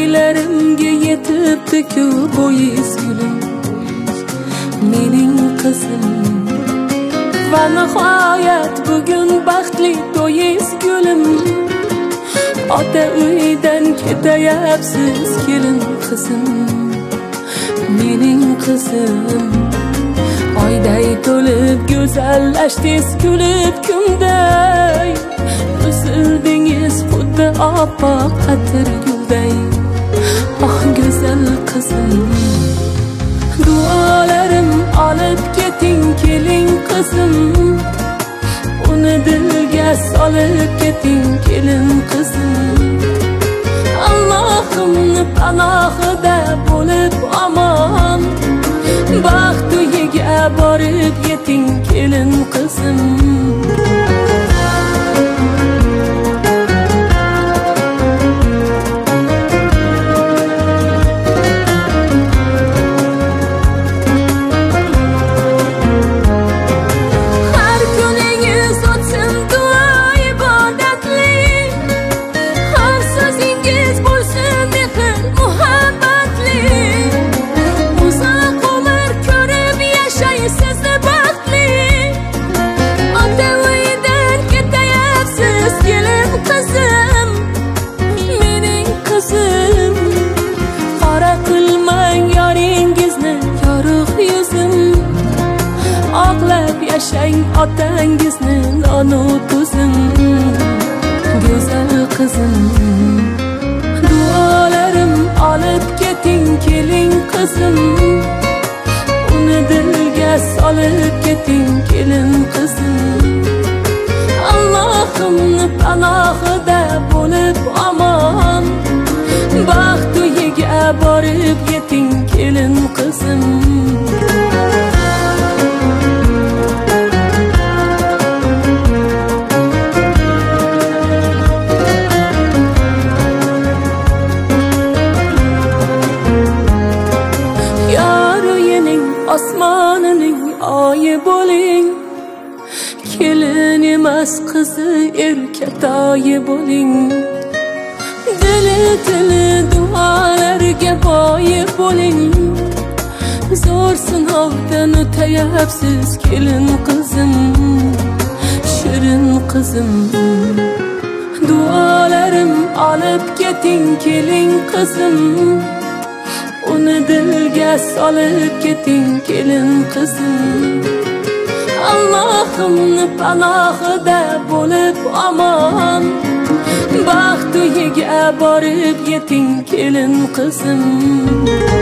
o'ylarimga yetibdi-ku bo'yiz gulim, mening qizim. Va nihoyat bugun baxtli to'yiz gulim. Ota uydan ketayapsiz kelin qizim, mening qizim. Oyday to'lib go'zallashdingiz kulib kunday, o'sildingiz xuddi oppoq atir gulday. Oh go'zal qizim, duolarim olib keting keling qizim. Uni dilga solib keting kelin qizim. Allohimni panohida bo'lib omon, baxt uyiga borib yeting kelin qizim. Yashang otangizni nonu tuzim, go'zal qizim. Duolarim olib keting keling qizim. Uni dilga solib keting kelin qizim. Allohimni panohida bo'lib omon, baxt uyiga borib yeting kelin qizim. Osmonining oyi bo'ling, kelin emas qizi erkatoyi bo'ling. Dili duolarga boyi bo'ling. Zo'r sinovdan o'tayapsiz kelin qizim, shirin qizim. Duolarim olib keting keling qizim. Uni dilga solib keting kelin qizim. Allohimni panohida bo'lib omon, baxt uyiga borib yeting kelin qizim.